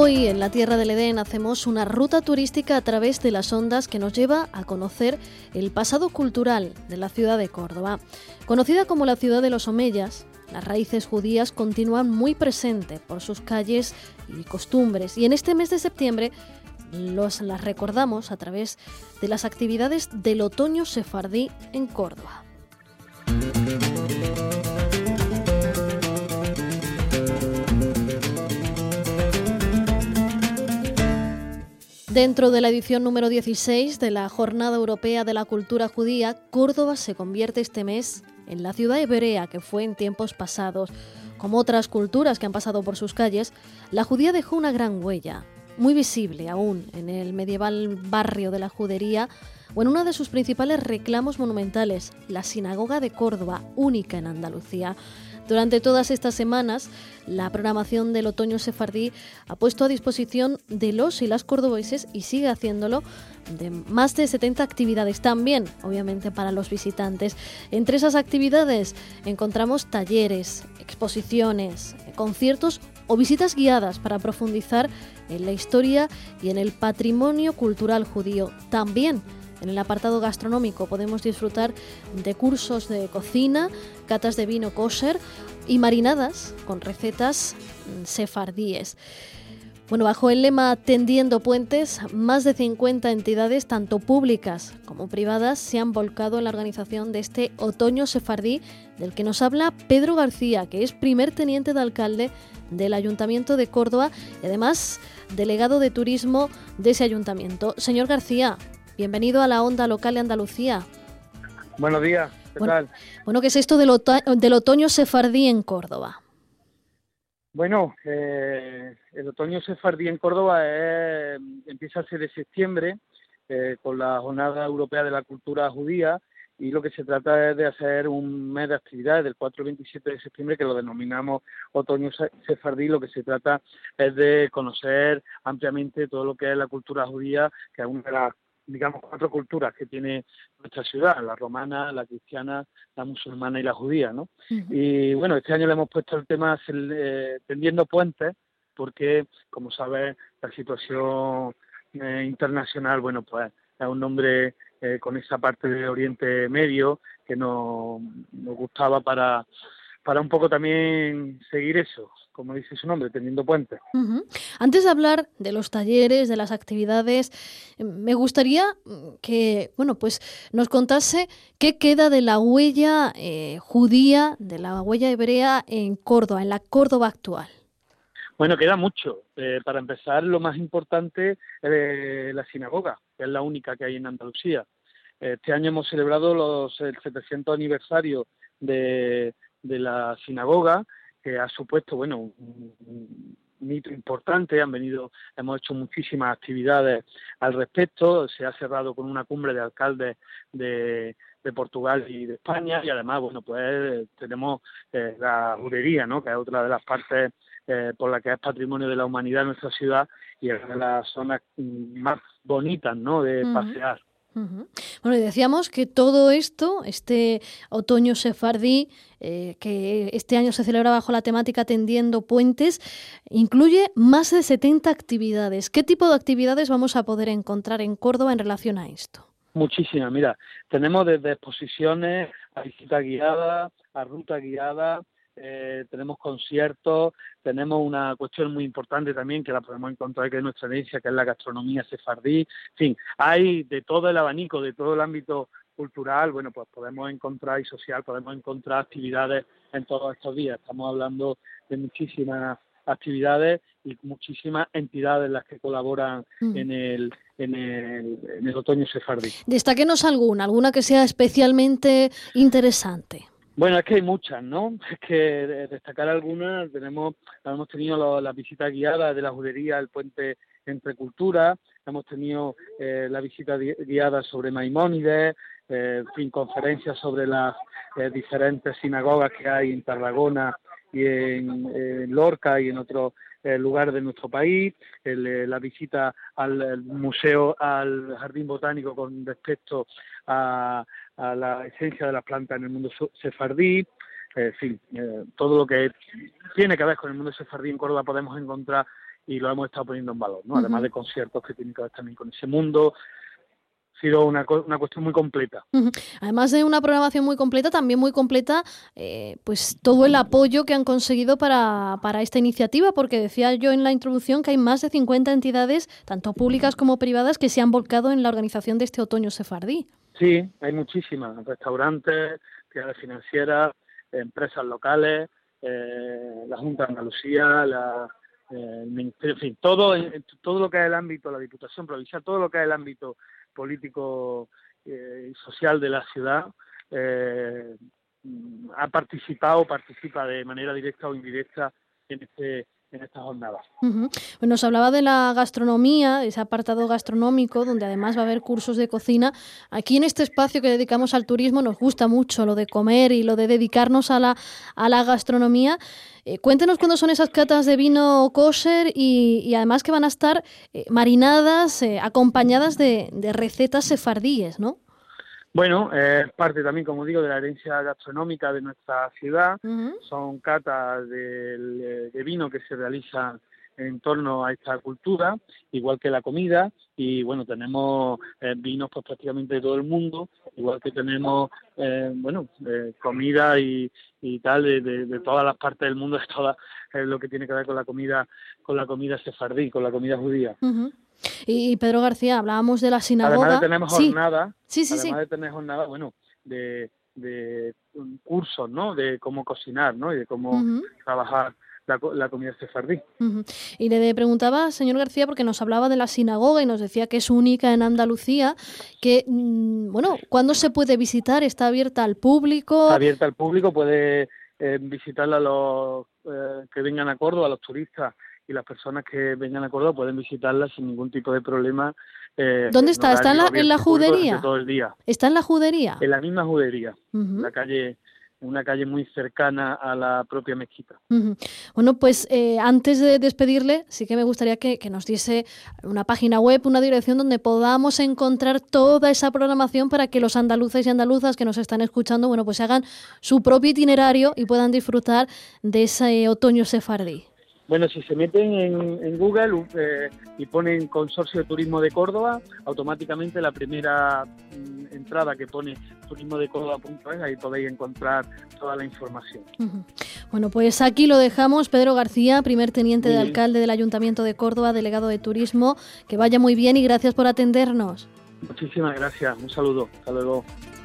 Hoy en la Tierra del Edén hacemos una ruta turística a través de las ondas que nos lleva a conocer el pasado cultural de la ciudad de Córdoba. Conocida como la ciudad de los omeyas, las raíces judías continúan muy presentes por sus calles y costumbres, y en este mes de septiembre las recordamos a través de las actividades del otoño sefardí en Córdoba. Dentro de la edición número 16 de la Jornada Europea de la Cultura Judía, Córdoba se convierte este mes en la ciudad hebrea que fue en tiempos pasados. Como otras culturas que han pasado por sus calles, la judía dejó una gran huella, muy visible aún en el medieval barrio de la Judería o en uno de sus principales reclamos monumentales, la Sinagoga de Córdoba, única en Andalucía. Durante todas estas semanas, la programación del otoño sefardí ha puesto a disposición de los y las cordobeses, y sigue haciéndolo, de más de 70 actividades también, obviamente, para los visitantes. Entre esas actividades encontramos talleres, exposiciones, conciertos o visitas guiadas para profundizar en la historia y en el patrimonio cultural judío. También en el apartado gastronómico podemos disfrutar de cursos de cocina, catas de vino kosher y marinadas con recetas sefardíes. Bueno, bajo el lema Tendiendo Puentes, más de 50 entidades, tanto públicas como privadas, se han volcado en la organización de este otoño sefardí, del que nos habla Pedro García, que es primer teniente de alcalde del Ayuntamiento de Córdoba y además delegado de turismo de ese ayuntamiento. Señor García, bienvenido a la Onda Local de Andalucía. Buenos días, ¿qué tal? Bueno, ¿qué es esto del otoño sefardí en Córdoba? Bueno, el otoño sefardí en Córdoba empieza el 6 de septiembre con la Jornada Europea de la Cultura Judía, y lo que se trata es de hacer un mes de actividades del 4 al 27 de septiembre, que lo denominamos otoño sefardí. Lo que se trata es de conocer ampliamente todo lo que es la cultura judía, que es una de las, digamos, 4 culturas que tiene nuestra ciudad: la romana, la cristiana, la musulmana y la judía, ¿no? Uh-huh. Y bueno, este año le hemos puesto el tema Tendiendo Puentes, porque, como sabes, la situación internacional, bueno, pues es un nombre con esa parte de Oriente Medio que nos gustaba para un poco también seguir eso, como dice su nombre, Tendiendo Puentes. Uh-huh. Antes de hablar de los talleres, de las actividades, me gustaría que, bueno, pues nos contase qué queda de la huella judía, de la huella hebrea en Córdoba, en la Córdoba actual. Bueno, queda mucho. Para empezar, lo más importante es la sinagoga, que es la única que hay en Andalucía. Este año hemos celebrado el 700 aniversario de la sinagoga, que ha supuesto, bueno, un hito importante. Hemos hecho muchísimas actividades al respecto. Se ha cerrado con una cumbre de alcaldes de Portugal y de España, y además, bueno, pues tenemos la judería, ¿no?, que es otra de las partes por la que es patrimonio de la humanidad en nuestra ciudad, y es una de las zonas más bonitas, ¿no?, de pasear. Uh-huh. Bueno, y decíamos que todo esto, este otoño sefardí, que este año se celebra bajo la temática Tendiendo Puentes, incluye más de 70 actividades. ¿Qué tipo de actividades vamos a poder encontrar en Córdoba en relación a esto? Muchísimas. Mira, tenemos desde exposiciones a visita guiada, a ruta guiada, tenemos conciertos, tenemos una cuestión muy importante también que la podemos encontrar, que es nuestra herencia, que es la gastronomía sefardí. En fin, hay de todo el abanico, de todo el ámbito cultural. Bueno, pues podemos encontrar, y social, podemos encontrar actividades en todos estos días. Estamos hablando de muchísimas actividades y muchísimas entidades las que colaboran en el otoño sefardí. Destáquenos alguna que sea especialmente interesante. Bueno, es que hay muchas, ¿no? Es que destacar algunas, hemos tenido las visitas guiadas de la judería, el puente entre culturas, hemos tenido la visita guiada sobre Maimónides, en fin, conferencias sobre las diferentes sinagogas que hay en Tarragona y en Lorca y en otros lugares de nuestro país, la visita al museo, al jardín botánico con respecto a la esencia de las plantas en el mundo sefardí. En fin, todo lo que tiene que ver con el mundo sefardí en Córdoba podemos encontrar y lo hemos estado poniendo en valor, ¿no? Además de conciertos que tienen que ver también con ese mundo. Ha sido una cuestión muy completa. Además de una programación muy completa, también muy completa pues todo el apoyo que han conseguido para esta iniciativa, porque decía yo en la introducción que hay más de 50 entidades, tanto públicas como privadas, que se han volcado en la organización de este otoño sefardí. Sí, hay muchísimas, restaurantes, entidades financieras, empresas locales, la Junta de Andalucía, el Ministerio, en fin, todo lo que es el ámbito, la Diputación Provincial, todo lo que es el ámbito político y social de la ciudad, participa de manera directa o indirecta en esta jornada. Pues nos hablaba de la gastronomía, ese apartado gastronómico, donde además va a haber cursos de cocina. Aquí en este espacio que dedicamos al turismo nos gusta mucho lo de comer y lo de dedicarnos a la gastronomía. Cuéntenos cuándo son esas catas de vino kosher y además que van a estar marinadas, acompañadas de recetas sefardíes, ¿no? Bueno, es parte también, como digo, de la herencia gastronómica de nuestra ciudad. Son catas de vino que se realizan en torno a esta cultura, igual que la comida, y bueno, tenemos vinos pues prácticamente de todo el mundo, igual que tenemos comida y tal de todas las partes del mundo, de toda lo que tiene que ver con la comida sefardí, con la comida judía. Y Pedro García, hablábamos de la sinagoga. Además de tener jornadas, de tener jornadas, de cursos, ¿no? De cómo cocinar, ¿no? Y de cómo trabajar la comida sefardí. Y le preguntaba, señor García, porque nos hablaba de la sinagoga y nos decía que es única en Andalucía, que, ¿cuándo se puede visitar? ¿Está abierta al público? Está abierta al público, puede visitarla a los que vengan a Córdoba, a los turistas, y las personas que vengan a Córdoba pueden visitarla sin ningún tipo de problema. ¿Dónde está? ¿Está en la judería? Todo el día. ¿Está en la judería? En la misma judería, una calle muy cercana a la propia mezquita. Bueno, pues antes de despedirle, sí que me gustaría que nos diese una página web, una dirección donde podamos encontrar toda esa programación para que los andaluces y andaluzas que nos están escuchando, pues hagan su propio itinerario y puedan disfrutar de ese otoño sefardí. Bueno, si se meten en Google y ponen Consorcio de Turismo de Córdoba, automáticamente la primera entrada que pone turismodecórdoba.es, ahí podéis encontrar toda la información. Bueno, pues aquí lo dejamos. Pedro García, primer teniente de alcalde del Ayuntamiento de Córdoba, delegado de Turismo. Que vaya muy bien y gracias por atendernos. Muchísimas gracias. Un saludo. Hasta luego.